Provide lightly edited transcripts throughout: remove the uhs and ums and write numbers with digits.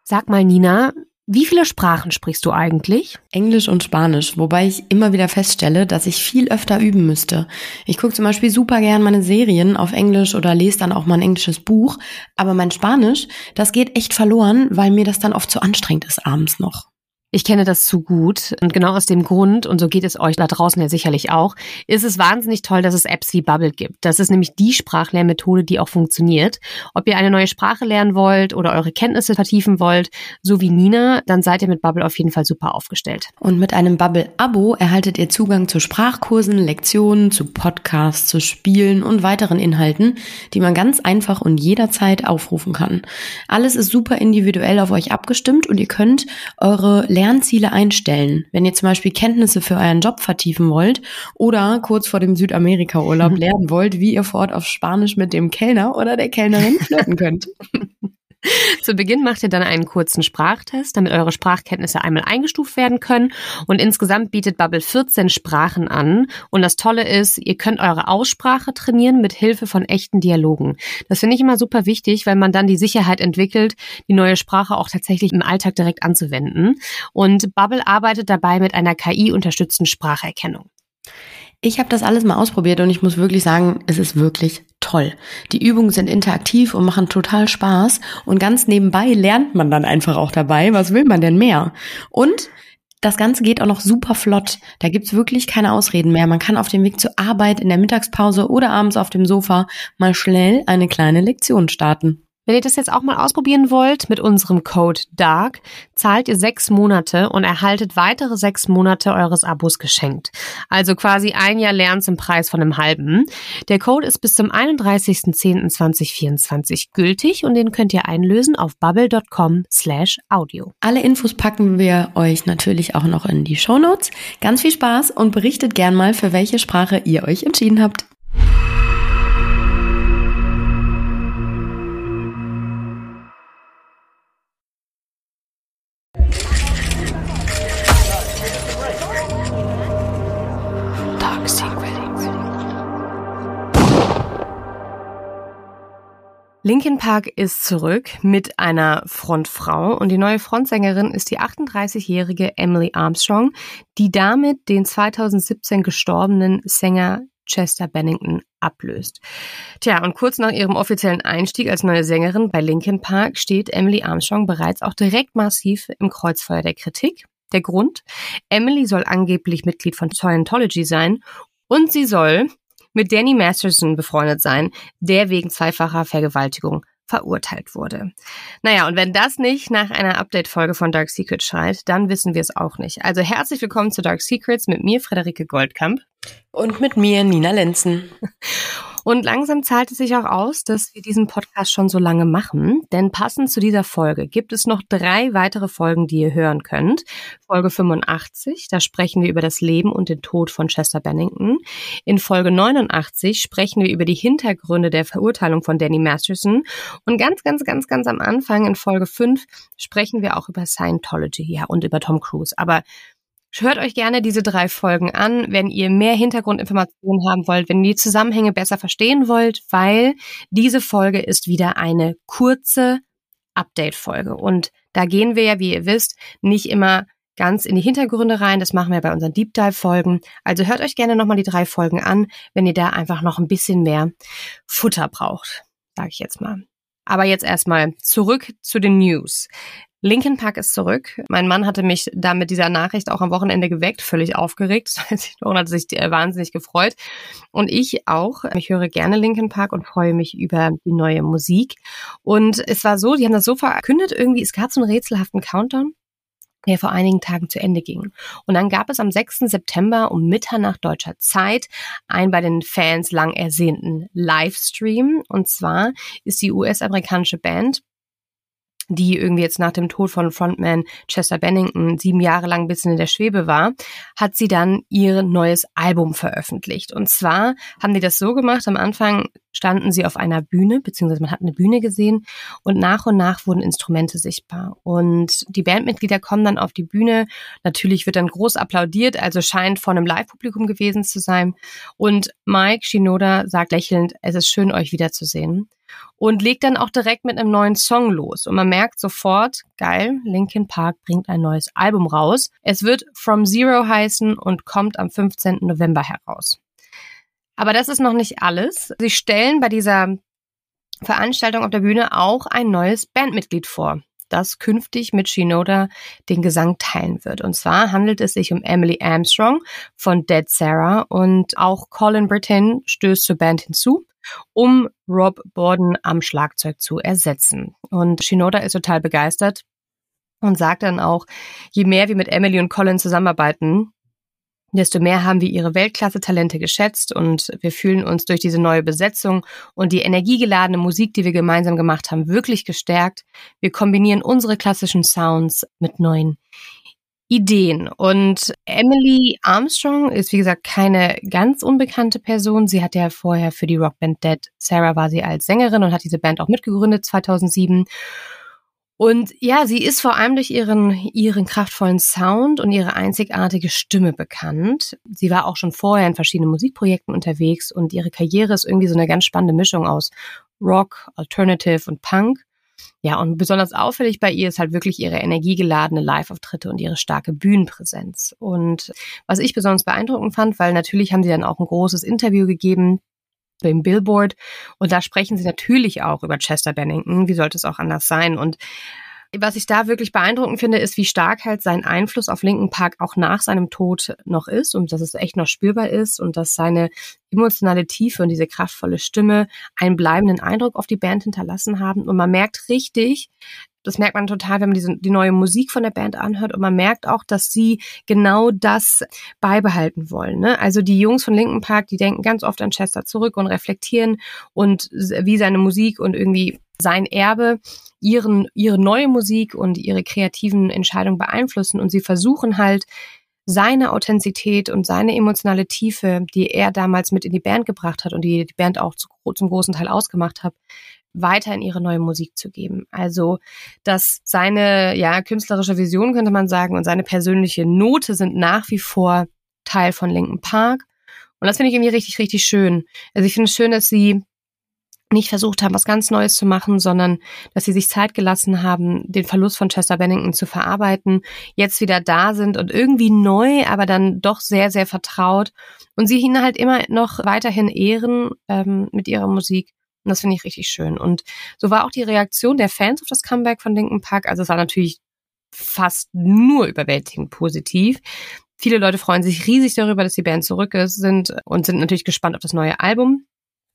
Sag mal, Nina, wie viele Sprachen sprichst du eigentlich? Englisch und Spanisch, wobei ich immer wieder feststelle, dass ich viel öfter üben müsste. Ich gucke zum Beispiel super gern meine Serien auf Englisch oder lese dann auch mal ein englisches Buch, aber mein Spanisch, das geht echt verloren, weil mir das dann oft zu anstrengend ist abends noch. Ich kenne das zu gut und genau aus dem Grund, und so geht es euch da draußen ja sicherlich auch, ist es wahnsinnig toll, dass es Apps wie Babbel gibt. Das ist nämlich die Sprachlernmethode, die auch funktioniert. Ob ihr eine neue Sprache lernen wollt oder eure Kenntnisse vertiefen wollt, so wie Nina, dann seid ihr mit Babbel auf jeden Fall super aufgestellt. Und mit einem Babbel-Abo erhaltet ihr Zugang zu Sprachkursen, Lektionen, zu Podcasts, zu Spielen und weiteren Inhalten, die man ganz einfach und jederzeit aufrufen kann. Alles ist super individuell auf euch abgestimmt und ihr könnt eure Lernziele einstellen. Wenn ihr zum Beispiel Kenntnisse für euren Job vertiefen wollt oder kurz vor dem Südamerika-Urlaub lernen wollt, wie ihr vor Ort auf Spanisch mit dem Kellner oder der Kellnerin flirten könnt. Zu Beginn macht ihr dann einen kurzen Sprachtest, damit eure Sprachkenntnisse einmal eingestuft werden können. Und insgesamt bietet Babbel 14 Sprachen an. Und das Tolle ist, ihr könnt eure Aussprache trainieren mit Hilfe von echten Dialogen. Das finde ich immer super wichtig, weil man dann die Sicherheit entwickelt, die neue Sprache auch tatsächlich im Alltag direkt anzuwenden. Und Babbel arbeitet dabei mit einer KI-unterstützten Spracherkennung. Ich habe das alles mal ausprobiert und ich muss wirklich sagen, es ist wirklich toll. Die Übungen sind interaktiv und machen total Spaß und ganz nebenbei lernt man dann einfach auch dabei. Was will man denn mehr? Und das Ganze geht auch noch super flott. Da gibt's wirklich keine Ausreden mehr. Man kann auf dem Weg zur Arbeit, in der Mittagspause oder abends auf dem Sofa mal schnell eine kleine Lektion starten. Wenn ihr das jetzt auch mal ausprobieren wollt, mit unserem Code DARK, zahlt ihr 6 Monate und erhaltet weitere 6 Monate eures Abos geschenkt. Also quasi ein Jahr Lernens im Preis von einem halben. Der Code ist bis zum 31.10.2024 gültig und den könnt ihr einlösen auf babbel.com/audio. Alle Infos packen wir euch natürlich auch noch in die Shownotes. Ganz viel Spaß und berichtet gern mal, für welche Sprache ihr euch entschieden habt. Linkin Park ist zurück mit einer Frontfrau und die neue Frontsängerin ist die 38-jährige Emily Armstrong, die damit den 2017 gestorbenen Sänger Chester Bennington ablöst. Tja, und kurz nach ihrem offiziellen Einstieg als neue Sängerin bei Linkin Park steht Emily Armstrong bereits auch direkt massiv im Kreuzfeuer der Kritik. Der Grund? Emily soll angeblich Mitglied von Scientology sein und sie soll mit Danny Masterson befreundet sein, der wegen zweifacher Vergewaltigung verurteilt wurde. Naja, und wenn das nicht nach einer Update-Folge von Dark Secrets schreit, dann wissen wir es auch nicht. Also herzlich willkommen zu Dark Secrets mit mir, Friederike Goldkamp. Und mit mir, Nina Lenzen. Und langsam zahlt es sich auch aus, dass wir diesen Podcast schon so lange machen, denn passend zu dieser Folge gibt es noch 3 weitere Folgen, die ihr hören könnt. Folge 85, da sprechen wir über das Leben und den Tod von Chester Bennington. In Folge 89 sprechen wir über die Hintergründe der Verurteilung von Danny Masterson. Und ganz am Anfang in Folge 5 sprechen wir auch über Scientology, ja, und über Tom Cruise. Aber hört euch gerne diese 3 Folgen an, wenn ihr mehr Hintergrundinformationen haben wollt, wenn ihr die Zusammenhänge besser verstehen wollt, weil diese Folge ist wieder eine kurze Update-Folge. Und da gehen wir ja, wie ihr wisst, nicht immer ganz in die Hintergründe rein. Das machen wir bei unseren Deep Dive-Folgen. Also hört euch gerne nochmal die 3 Folgen an, wenn ihr da einfach noch ein bisschen mehr Futter braucht, sage ich jetzt mal. Aber jetzt erstmal zurück zu den News. Linkin Park ist zurück. Mein Mann hatte mich da mit dieser Nachricht auch am Wochenende geweckt, völlig aufgeregt. Und hat sich wahnsinnig gefreut. Und ich auch. Ich höre gerne Linkin Park und freue mich über die neue Musik. Und es war so, die haben das so verkündet irgendwie, es gab so einen rätselhaften Countdown, der vor einigen Tagen zu Ende ging. Und dann gab es am 6. September um Mitternacht deutscher Zeit einen bei den Fans lang ersehnten Livestream. Und zwar ist die US-amerikanische Band, die irgendwie jetzt nach dem Tod von Frontman Chester Bennington 7 Jahre lang ein bisschen in der Schwebe war, hat sie dann ihr neues Album veröffentlicht. Und zwar haben die das so gemacht, am Anfang standen sie auf einer Bühne, beziehungsweise man hat eine Bühne gesehen und nach wurden Instrumente sichtbar. Und die Bandmitglieder kommen dann auf die Bühne, natürlich wird dann groß applaudiert, also scheint vor einem Live-Publikum gewesen zu sein. Und Mike Shinoda sagt lächelnd, es ist schön, euch wiederzusehen. und legt dann auch direkt mit einem neuen Song los. Und man merkt sofort, geil, Linkin Park bringt ein neues Album raus. Es wird From Zero heißen und kommt am 15. November heraus. Aber das ist noch nicht alles. Sie stellen bei dieser Veranstaltung auf der Bühne auch ein neues Bandmitglied vor, das künftig mit Shinoda den Gesang teilen wird. Und zwar handelt es sich um Emily Armstrong von Dead Sarah und auch Colin Brittain stößt zur Band hinzu, um Rob Borden am Schlagzeug zu ersetzen. Und Shinoda ist total begeistert und sagt dann auch, je mehr wir mit Emily und Colin zusammenarbeiten, desto mehr haben wir ihre Weltklasse-Talente geschätzt und wir fühlen uns durch diese neue Besetzung und die energiegeladene Musik, die wir gemeinsam gemacht haben, wirklich gestärkt. Wir kombinieren unsere klassischen Sounds mit neuen Ideen. Und Emily Armstrong ist, wie gesagt, keine ganz unbekannte Person. Sie hat ja vorher für die Rockband Dead Sarah war sie als Sängerin und hat diese Band auch mitgegründet 2007. Und ja, sie ist vor allem durch ihren kraftvollen Sound und ihre einzigartige Stimme bekannt. Sie war auch schon vorher in verschiedenen Musikprojekten unterwegs und ihre Karriere ist irgendwie so eine ganz spannende Mischung aus Rock, Alternative und Punk. Ja, und besonders auffällig bei ihr ist halt wirklich ihre energiegeladene Live-Auftritte und ihre starke Bühnenpräsenz. Und was ich besonders beeindruckend fand, weil natürlich haben sie dann auch ein großes Interview gegeben beim Billboard und da sprechen sie natürlich auch über Chester Bennington, wie sollte es auch anders sein. Und was ich da wirklich beeindruckend finde, ist, wie stark halt sein Einfluss auf Linkin Park auch nach seinem Tod noch ist und dass es echt noch spürbar ist und dass seine emotionale Tiefe und diese kraftvolle Stimme einen bleibenden Eindruck auf die Band hinterlassen haben. Und man merkt richtig, das merkt man total, wenn man die neue Musik von der Band anhört und man merkt auch, dass sie genau das beibehalten wollen. Ne? Also die Jungs von Linkin Park, die denken ganz oft an Chester zurück und reflektieren und wie seine Musik und irgendwie sein Erbe ihre neue Musik und ihre kreativen Entscheidungen beeinflussen und sie versuchen halt, seine Authentizität und seine emotionale Tiefe, die er damals mit in die Band gebracht hat und die Band auch zum großen Teil ausgemacht hat, weiter in ihre neue Musik zu geben. Also, dass seine künstlerische Vision, könnte man sagen, und seine persönliche Note sind nach wie vor Teil von Linkin Park. Und das finde ich irgendwie richtig, richtig schön. Also ich finde es schön, dass sie nicht versucht haben, was ganz Neues zu machen, sondern dass sie sich Zeit gelassen haben, den Verlust von Chester Bennington zu verarbeiten, jetzt wieder da sind und irgendwie neu, aber dann doch sehr, sehr vertraut und sie ihn halt immer noch weiterhin ehren mit ihrer Musik. Und das finde ich richtig schön. Und so war auch die Reaktion der Fans auf das Comeback von Linkin Park. Also es war natürlich fast nur überwältigend positiv. Viele Leute freuen sich riesig darüber, dass die Band zurück sind und sind natürlich gespannt auf das neue Album.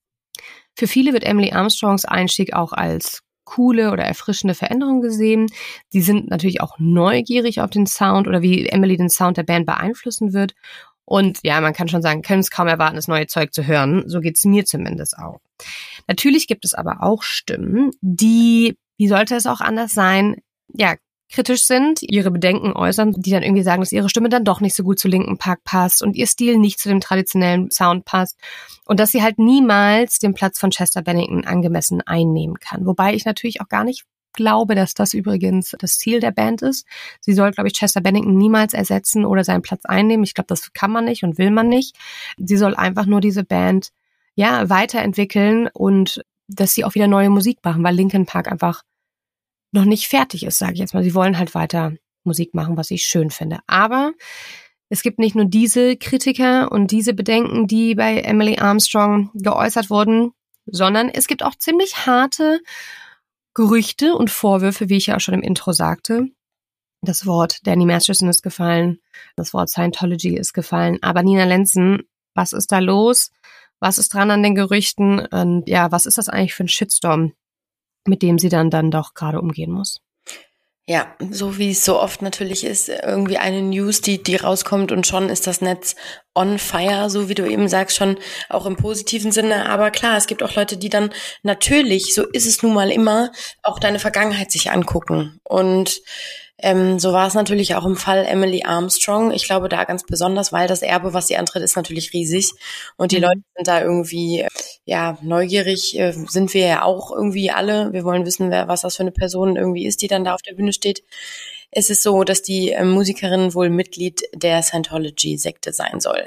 Für viele wird Emily Armstrongs Einstieg auch als coole oder erfrischende Veränderung gesehen. Sie sind natürlich auch neugierig auf den Sound oder wie Emily den Sound der Band beeinflussen wird. Und ja, man kann schon sagen, können es kaum erwarten, das neue Zeug zu hören. So geht's mir zumindest auch. Natürlich gibt es aber auch Stimmen, die, wie sollte es auch anders sein, ja, kritisch sind, ihre Bedenken äußern, die dann irgendwie sagen, dass ihre Stimme dann doch nicht so gut zu Linkin Park passt und ihr Stil nicht zu dem traditionellen Sound passt und dass sie halt niemals den Platz von Chester Bennington angemessen einnehmen kann. Wobei ich natürlich auch gar nicht glaube, dass das übrigens das Ziel der Band ist. Sie soll, glaube ich, Chester Bennington niemals ersetzen oder seinen Platz einnehmen. Ich glaube, das kann man nicht und will man nicht. Sie soll einfach nur diese Band weiterentwickeln und dass sie auch wieder neue Musik machen, weil Linkin Park einfach noch nicht fertig ist, sage ich jetzt mal. Sie wollen halt weiter Musik machen, was ich schön finde. Aber es gibt nicht nur diese Kritiker und diese Bedenken, die bei Emily Armstrong geäußert wurden, sondern es gibt auch ziemlich harte Gerüchte und Vorwürfe, wie ich ja auch schon im Intro sagte. Das Wort Danny Masterson ist gefallen, das Wort Scientology ist gefallen. Aber Nina Lenzen, was ist da los? Was ist dran an den Gerüchten? Und ja, was ist das eigentlich für ein Shitstorm, mit dem sie dann doch gerade umgehen muss? Ja, so wie es so oft natürlich ist, irgendwie eine News, die rauskommt und schon ist das Netz on fire, so wie du eben sagst, schon auch im positiven Sinne. Aber klar, es gibt auch Leute, die dann natürlich, so ist es nun mal immer, auch deine Vergangenheit sich angucken. Und so war es natürlich auch im Fall Emily Armstrong. Ich glaube da ganz besonders, weil das Erbe, was sie antritt, ist natürlich riesig. Und die Leute sind da irgendwie, neugierig sind wir ja auch irgendwie alle. Wir wollen wissen, was das für eine Person irgendwie ist, die dann da auf der Bühne steht. Es ist so, dass die Musikerin wohl Mitglied der Scientology-Sekte sein soll.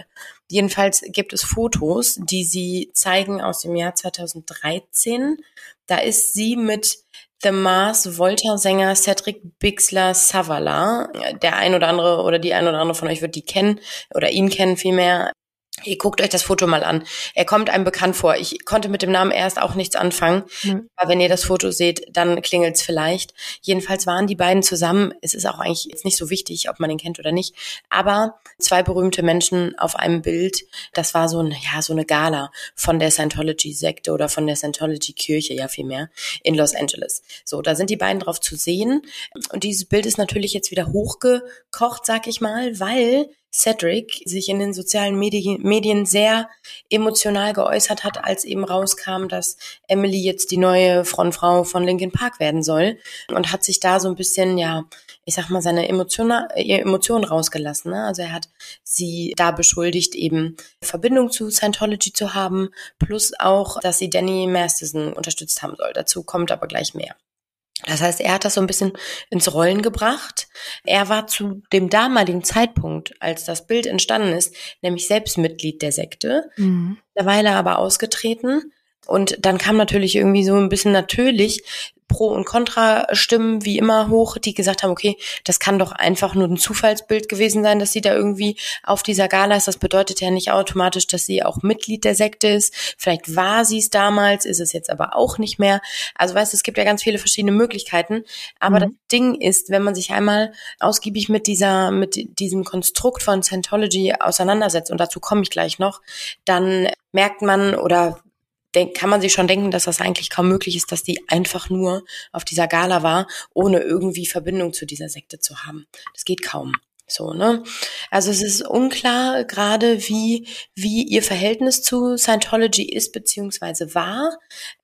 Jedenfalls gibt es Fotos, die sie zeigen aus dem Jahr 2013. Da ist sie mit The Mars Volta-Sänger Cedric Bixler-Savalas. Der ein oder andere oder die ein oder andere von euch wird die kennen oder ihn kennen vielmehr. Ihr guckt euch das Foto mal an. Er kommt einem bekannt vor. Ich konnte mit dem Namen erst auch nichts anfangen. Aber wenn ihr das Foto seht, dann klingelt's vielleicht. Jedenfalls waren die beiden zusammen. Es ist auch eigentlich jetzt nicht so wichtig, ob man ihn kennt oder nicht. Aber zwei berühmte Menschen auf einem Bild. Das war so eine Gala von der Scientology-Sekte oder von der Scientology-Kirche, ja vielmehr, in Los Angeles. So, da sind die beiden drauf zu sehen. Und dieses Bild ist natürlich jetzt wieder hochgekocht, sag ich mal, weil Cedric sich in den sozialen Medien sehr emotional geäußert hat, als eben rauskam, dass Emily jetzt die neue Frontfrau von Linkin Park werden soll, und hat sich da so ein bisschen, ich sag mal, seine Emotionen rausgelassen. Ne? Also er hat sie da beschuldigt, eben Verbindung zu Scientology zu haben, plus auch, dass sie Danny Masterson unterstützt haben soll. Dazu kommt aber gleich mehr. Das heißt, er hat das so ein bisschen ins Rollen gebracht. Er war zu dem damaligen Zeitpunkt, als das Bild entstanden ist, nämlich selbst Mitglied der Sekte. Mittlerweile aber ausgetreten. Und dann kam natürlich irgendwie so ein bisschen natürlich Pro- und Kontra-Stimmen wie immer hoch, die gesagt haben, okay, das kann doch einfach nur ein Zufallsbild gewesen sein, dass sie da irgendwie auf dieser Gala ist. Das bedeutet ja nicht automatisch, dass sie auch Mitglied der Sekte ist. Vielleicht war sie es damals, ist es jetzt aber auch nicht mehr. Also weißt du, es gibt ja ganz viele verschiedene Möglichkeiten. Aber das Ding ist, wenn man sich einmal ausgiebig mit diesem Konstrukt von Scientology auseinandersetzt, und dazu komme ich gleich noch, dann merkt man oder kann man sich schon denken, dass das eigentlich kaum möglich ist, dass die einfach nur auf dieser Gala war, ohne irgendwie Verbindung zu dieser Sekte zu haben. Das geht kaum. So, ne? Also es ist unklar gerade, wie ihr Verhältnis zu Scientology ist beziehungsweise war.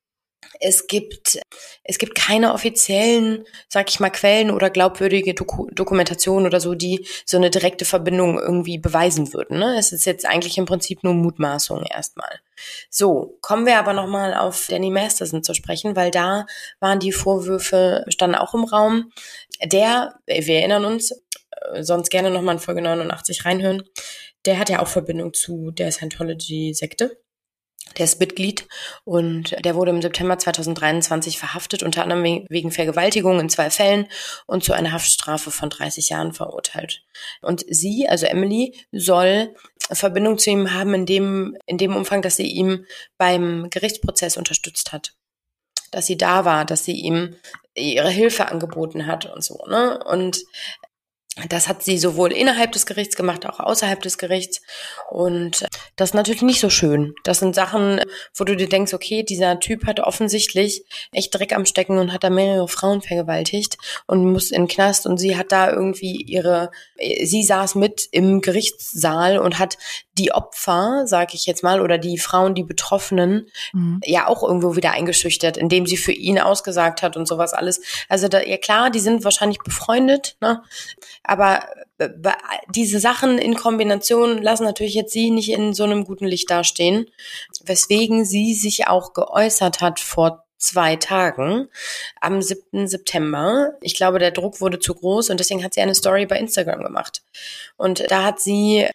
Es gibt keine offiziellen, sag ich mal, Quellen oder glaubwürdige Dokumentation oder so, die so eine direkte Verbindung irgendwie beweisen würden. Ne? Es ist jetzt eigentlich im Prinzip nur Mutmaßung erstmal. So, kommen wir aber nochmal auf Danny Masterson zu sprechen, weil da waren die Vorwürfe, standen auch im Raum. Wir erinnern uns, sonst gerne nochmal in Folge 89 reinhören, der hat ja auch Verbindung zu der Scientology-Sekte. Der ist Mitglied und der wurde im September 2023 verhaftet, unter anderem wegen Vergewaltigung in 2 Fällen und zu einer Haftstrafe von 30 Jahren verurteilt. Und sie, also Emily, soll Verbindung zu ihm haben in dem Umfang, dass sie ihm beim Gerichtsprozess unterstützt hat. Dass sie da war, dass sie ihm ihre Hilfe angeboten hat und so, ne? Und das hat sie sowohl innerhalb des Gerichts gemacht, auch außerhalb des Gerichts. Und das ist natürlich nicht so schön. Das sind Sachen, wo du dir denkst, okay, dieser Typ hat offensichtlich echt Dreck am Stecken und hat da mehrere Frauen vergewaltigt und muss in den Knast. Und sie hat da irgendwie sie saß mit im Gerichtssaal und hat die Opfer, sag ich jetzt mal, oder die Frauen, die Betroffenen, ja auch irgendwo wieder eingeschüchtert, indem sie für ihn ausgesagt hat und sowas alles. Also ja klar, die sind wahrscheinlich befreundet, ne? Aber diese Sachen in Kombination lassen natürlich jetzt sie nicht in so einem guten Licht dastehen, weswegen sie sich auch geäußert hat vor 2 Tagen, am 7. September. Ich glaube, der Druck wurde zu groß und deswegen hat sie eine Story bei Instagram gemacht. Und da hat sie,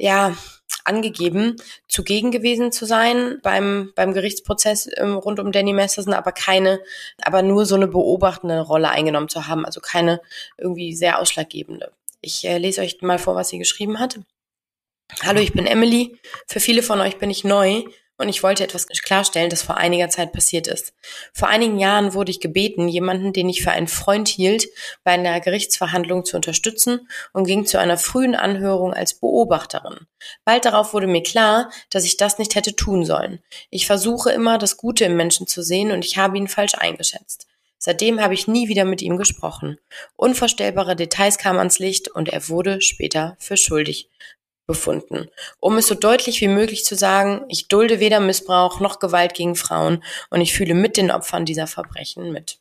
angegeben, zugegen gewesen zu sein beim Gerichtsprozess rund um Danny Masterson, aber nur so eine beobachtende Rolle eingenommen zu haben, also keine irgendwie sehr ausschlaggebende. Ich lese euch mal vor, was sie geschrieben hat. Hallo, ich bin Emily. Für viele von euch bin ich neu und ich wollte etwas klarstellen, das vor einiger Zeit passiert ist. Vor einigen Jahren wurde ich gebeten, jemanden, den ich für einen Freund hielt, bei einer Gerichtsverhandlung zu unterstützen und ging zu einer frühen Anhörung als Beobachterin. Bald darauf wurde mir klar, dass ich das nicht hätte tun sollen. Ich versuche immer, das Gute im Menschen zu sehen und ich habe ihn falsch eingeschätzt. Seitdem habe ich nie wieder mit ihm gesprochen. Unvorstellbare Details kamen ans Licht und er wurde später für schuldig befunden. Um es so deutlich wie möglich zu sagen, ich dulde weder Missbrauch noch Gewalt gegen Frauen und ich fühle mit den Opfern dieser Verbrechen mit.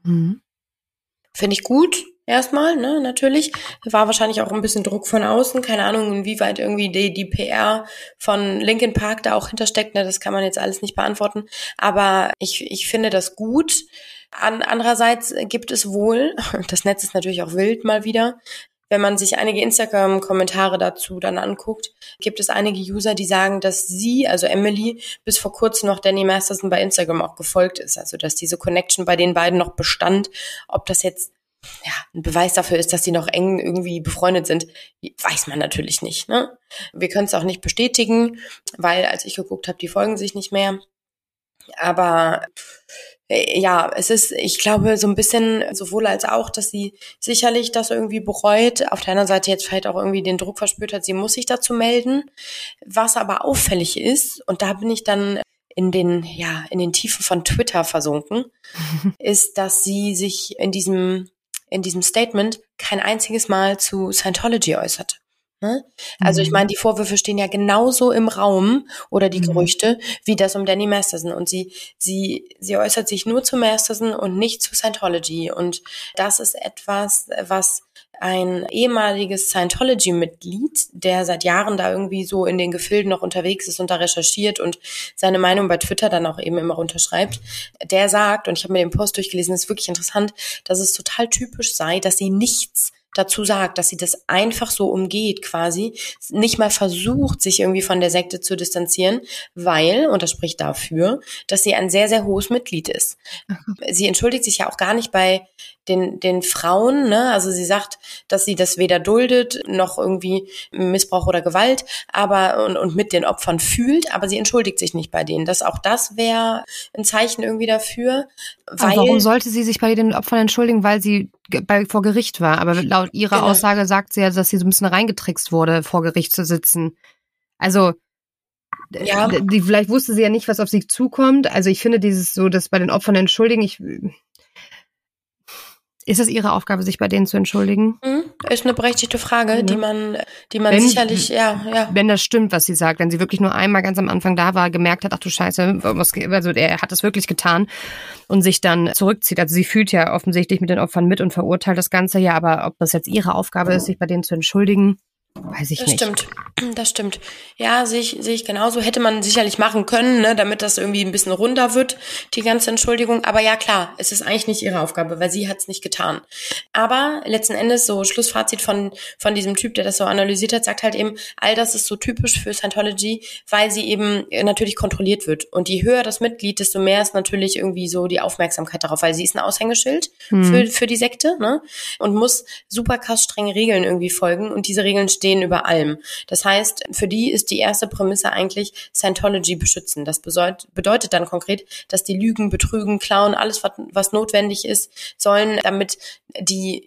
Finde ich gut, erstmal, ne, natürlich. War wahrscheinlich auch ein bisschen Druck von außen, keine Ahnung, inwieweit irgendwie die PR von Linkin Park da auch hintersteckt, ne, das kann man jetzt alles nicht beantworten, aber ich finde das gut. Andererseits gibt es wohl, das Netz ist natürlich auch wild mal wieder, wenn man sich einige Instagram-Kommentare dazu dann anguckt, gibt es einige User, die sagen, dass sie, also Emily, bis vor kurzem noch Danny Masterson bei Instagram auch gefolgt ist. Also dass diese Connection bei den beiden noch bestand. Ob das jetzt ein Beweis dafür ist, dass die noch eng irgendwie befreundet sind, weiß man natürlich nicht. Ne? Wir können es auch nicht bestätigen, weil als ich geguckt habe, die folgen sich nicht mehr. Aber ja, es ist, ich glaube, so ein bisschen sowohl als auch, dass sie sicherlich das irgendwie bereut. Auf der anderen Seite jetzt vielleicht auch irgendwie den Druck verspürt hat, sie muss sich dazu melden. Was aber auffällig ist, und da bin ich dann in den Tiefen von Twitter versunken, ist, dass sie sich in diesem Statement kein einziges Mal zu Scientology äußerte. Ne? Also ich meine, die Vorwürfe stehen ja genauso im Raum oder die Gerüchte, wie das um Danny Masterson. Und sie äußert sich nur zu Masterson und nicht zu Scientology. Und das ist etwas, was ein ehemaliges Scientology-Mitglied, der seit Jahren da irgendwie so in den Gefilden noch unterwegs ist und da recherchiert und seine Meinung bei Twitter dann auch eben immer runterschreibt, der sagt, und ich habe mir den Post durchgelesen, das ist wirklich interessant, dass es total typisch sei, dass sie nichts dazu sagt, dass sie das einfach so umgeht quasi, nicht mal versucht, sich irgendwie von der Sekte zu distanzieren, weil, und das spricht dafür, dass sie ein sehr, sehr hohes Mitglied ist. Sie entschuldigt sich ja auch gar nicht bei den Frauen, ne? Also sie sagt, dass sie das weder duldet, noch irgendwie Missbrauch oder Gewalt, aber und mit den Opfern fühlt, aber sie entschuldigt sich nicht bei denen. Auch das wäre ein Zeichen irgendwie dafür. Aber warum sollte sie sich bei den Opfern entschuldigen? Weil sie vor Gericht war. Aber laut ihrer Aussage sagt sie ja, dass sie so ein bisschen reingetrickst wurde, vor Gericht zu sitzen. Also vielleicht wusste sie ja nicht, was auf sie zukommt. Also ich finde dieses so, dass bei den Opfern entschuldigen, ist es ihre Aufgabe, sich bei denen zu entschuldigen? Ist eine berechtigte Frage, die man sicherlich, Wenn das stimmt, was sie sagt, wenn sie wirklich nur einmal ganz am Anfang da war, gemerkt hat, ach du Scheiße, also er hat das wirklich getan und sich dann zurückzieht. Also sie fühlt ja offensichtlich mit den Opfern mit und verurteilt das Ganze ja, aber ob das jetzt ihre Aufgabe ist, sich bei denen zu entschuldigen, weiß ich nicht. Das stimmt. Ja, sehe ich genauso. Hätte man sicherlich machen können, ne, damit das irgendwie ein bisschen runder wird, die ganze Entschuldigung. Aber ja, klar, es ist eigentlich nicht ihre Aufgabe, weil sie hat es nicht getan. Aber letzten Endes, so Schlussfazit von diesem Typ, der das so analysiert hat, sagt halt eben, all das ist so typisch für Scientology, weil sie eben natürlich kontrolliert wird. Und je höher das Mitglied, desto mehr ist natürlich irgendwie so die Aufmerksamkeit darauf, weil sie ist ein Aushängeschild für die Sekte, ne, und muss super krass strenge Regeln irgendwie folgen. Und diese Regeln stehen über allem. Das heißt, für die ist die erste Prämisse eigentlich Scientology beschützen. Das bedeutet dann konkret, dass die lügen, betrügen, klauen, alles, was notwendig ist, sollen, damit die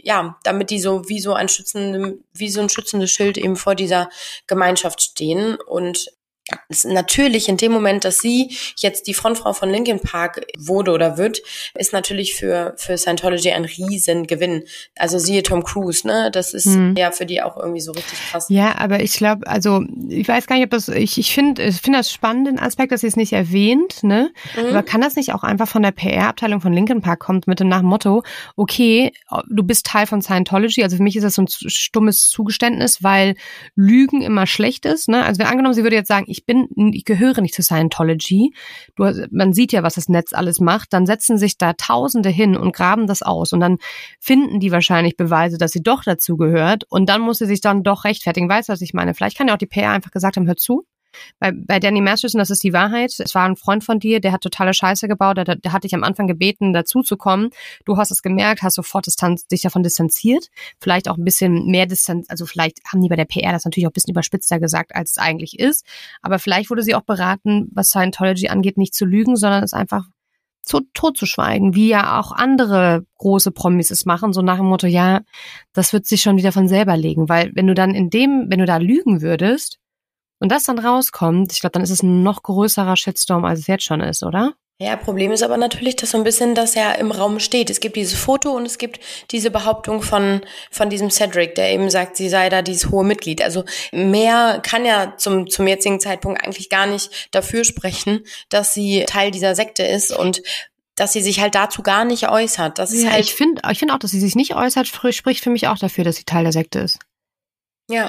so wie so ein schützendes Schild eben vor dieser Gemeinschaft stehen. Und natürlich in dem Moment, dass sie jetzt die Frontfrau von Linkin Park wurde oder wird, ist natürlich für Scientology ein Riesengewinn. Also siehe Tom Cruise, ne? Das ist ja für die auch irgendwie so richtig krass. Ja, aber ich glaube, also ich weiß gar nicht, ob das, ich finde das spannend, den Aspekt, dass sie es nicht erwähnt, ne? Aber kann das nicht auch einfach von der PR-Abteilung von Linkin Park kommt mit dem nach dem Motto, okay, du bist Teil von Scientology, also für mich ist das so ein stummes Zugeständnis, weil Lügen immer schlecht ist, ne? Also angenommen, sie würde jetzt sagen, ich gehöre nicht zu Scientology. Man sieht ja, was das Netz alles macht. Dann setzen sich da Tausende hin und graben das aus. Und dann finden die wahrscheinlich Beweise, dass sie doch dazu gehört. Und dann muss sie sich dann doch rechtfertigen. Weißt du, was ich meine? Vielleicht kann ja auch die PR einfach gesagt haben, hör zu. Bei Danny Masterson, das ist die Wahrheit. Es war ein Freund von dir, der hat totale Scheiße gebaut. Der hat dich am Anfang gebeten, dazu zu kommen. Du hast es gemerkt, hast sofort dich davon distanziert. Vielleicht auch ein bisschen mehr Distanz. Also vielleicht haben die bei der PR das natürlich auch ein bisschen überspitzter gesagt, als es eigentlich ist. Aber vielleicht wurde sie auch beraten, was Scientology angeht, nicht zu lügen, sondern es einfach tot zu schweigen, wie ja auch andere große Promis es machen, so nach dem Motto, ja, das wird sich schon wieder von selber legen. Weil wenn du da lügen würdest, und das dann rauskommt, ich glaube, dann ist es ein noch größerer Shitstorm, als es jetzt schon ist, oder? Ja, Problem ist aber natürlich, dass so ein bisschen das ja im Raum steht. Es gibt dieses Foto und es gibt diese Behauptung von diesem Cedric, der eben sagt, sie sei da dieses hohe Mitglied. Also mehr kann ja zum jetzigen Zeitpunkt eigentlich gar nicht dafür sprechen, dass sie Teil dieser Sekte ist und dass sie sich halt dazu gar nicht äußert. Das ist halt. Ich finde auch, dass sie sich nicht äußert, spricht für mich auch dafür, dass sie Teil der Sekte ist. Ja.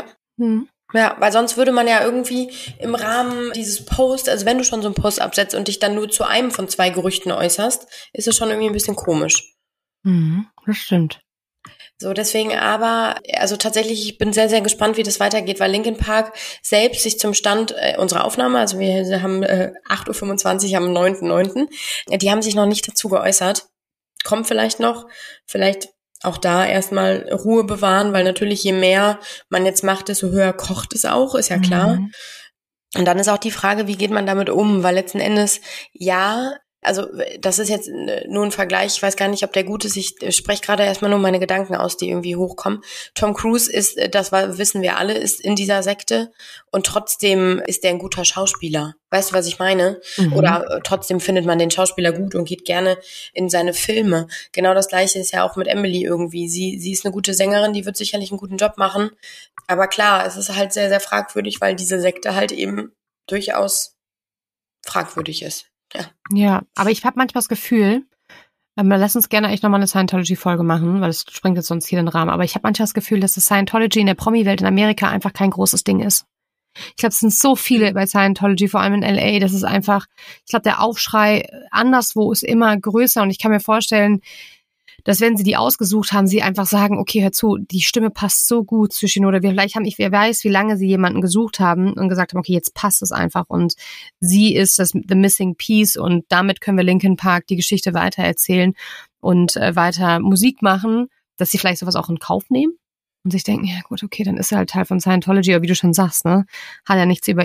Ja, weil sonst würde man ja irgendwie im Rahmen dieses Posts, also wenn du schon so einen Post absetzt und dich dann nur zu einem von 2 Gerüchten äußerst, ist es schon irgendwie ein bisschen komisch. Das stimmt. So, deswegen aber, also tatsächlich, ich bin sehr, sehr gespannt, wie das weitergeht, weil Linkin Park selbst sich zum Stand unserer Aufnahme, also wir haben 8:25 Uhr am 9.9., die haben sich noch nicht dazu geäußert. Kommt vielleicht noch, vielleicht auch da erstmal Ruhe bewahren, weil natürlich je mehr man jetzt macht, desto höher kocht es auch, ist ja klar. Und dann ist auch die Frage, wie geht man damit um, weil letzten Endes, ja, also das ist jetzt nur ein Vergleich, ich weiß gar nicht, ob der gut ist, ich spreche gerade erstmal nur meine Gedanken aus, die irgendwie hochkommen. Tom Cruise ist, das wissen wir alle, ist in dieser Sekte und trotzdem ist der ein guter Schauspieler. Weißt du, was ich meine? Oder trotzdem findet man den Schauspieler gut und geht gerne in seine Filme. Genau das Gleiche ist ja auch mit Emily irgendwie. Sie ist eine gute Sängerin, die wird sicherlich einen guten Job machen. Aber klar, es ist halt sehr, sehr fragwürdig, weil diese Sekte halt eben durchaus fragwürdig ist. Ja, aber ich habe manchmal das Gefühl, lass uns gerne eigentlich nochmal eine Scientology-Folge machen, weil das sprengt jetzt sonst hier den Rahmen. Aber ich habe manchmal das Gefühl, dass das Scientology in der Promi-Welt in Amerika einfach kein großes Ding ist. Ich glaube, es sind so viele bei Scientology, vor allem in LA, das ist einfach, ich glaube, der Aufschrei anderswo ist immer größer und ich kann mir vorstellen, dass wenn sie die ausgesucht haben, sie einfach sagen, okay, hör zu, die Stimme passt so gut zu Shinoda. Wer weiß, wie lange sie jemanden gesucht haben und gesagt haben, okay, jetzt passt es einfach und sie ist das The Missing Piece und damit können wir Linkin Park die Geschichte weitererzählen und weiter Musik machen, dass sie vielleicht sowas auch in Kauf nehmen und sich denken, ja gut, okay, dann ist er halt Teil von Scientology, aber wie du schon sagst, ne, hat ja nichts über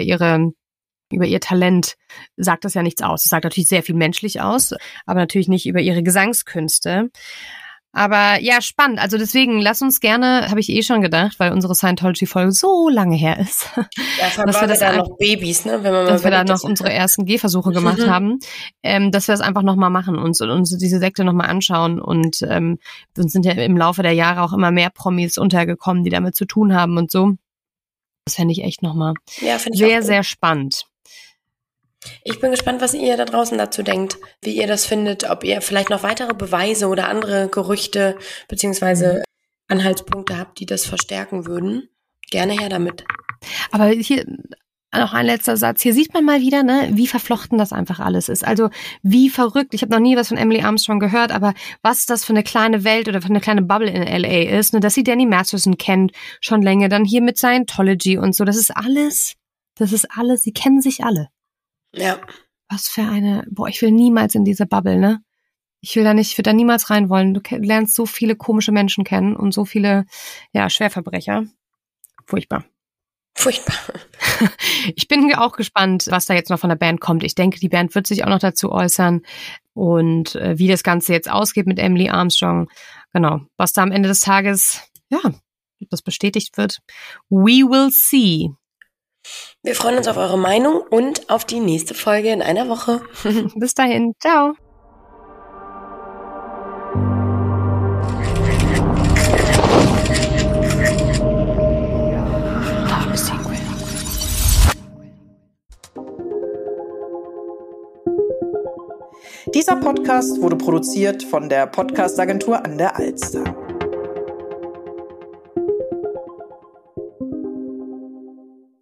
ihr Talent, sagt das ja nichts aus. Es sagt natürlich sehr viel menschlich aus, aber natürlich nicht über ihre Gesangskünste. Aber ja, spannend. Also deswegen, lass uns gerne, habe ich schon gedacht, weil unsere Scientology-Folge so lange her ist. Ja, vor allem waren wir da noch Babys, ne? Wenn man mal dass wir da noch unsere ersten Gehversuche gemacht haben, dass wir das einfach nochmal machen und uns diese Sekte nochmal anschauen. Und uns sind ja im Laufe der Jahre auch immer mehr Promis untergekommen, die damit zu tun haben und so. Das fände ich echt nochmal sehr, sehr spannend. Ich bin gespannt, was ihr da draußen dazu denkt, wie ihr das findet, ob ihr vielleicht noch weitere Beweise oder andere Gerüchte beziehungsweise Anhaltspunkte habt, die das verstärken würden. Gerne her damit. Aber hier noch ein letzter Satz. Hier sieht man mal wieder, ne, wie verflochten das einfach alles ist. Also wie verrückt. Ich habe noch nie was von Emily Armstrong gehört, aber was das für eine kleine Welt oder für eine kleine Bubble in LA ist, ne, dass sie Danny Masterson kennt, schon länger, dann hier mit Scientology und so. Das ist alles, sie kennen sich alle. Ja. Was für ich will niemals in diese Bubble, ne? Ich würde da niemals rein wollen. Du lernst so viele komische Menschen kennen und so viele, ja, Schwerverbrecher. Furchtbar. Ich bin auch gespannt, was da jetzt noch von der Band kommt. Ich denke, die Band wird sich auch noch dazu äußern und wie das Ganze jetzt ausgeht mit Emily Armstrong. Genau. Was da am Ende des Tages, ja, das bestätigt wird. We will see. Wir freuen uns auf eure Meinung und auf die nächste Folge in einer Woche. Bis dahin. Ciao. Dieser Podcast wurde produziert von der Podcast-Agentur an der Alster.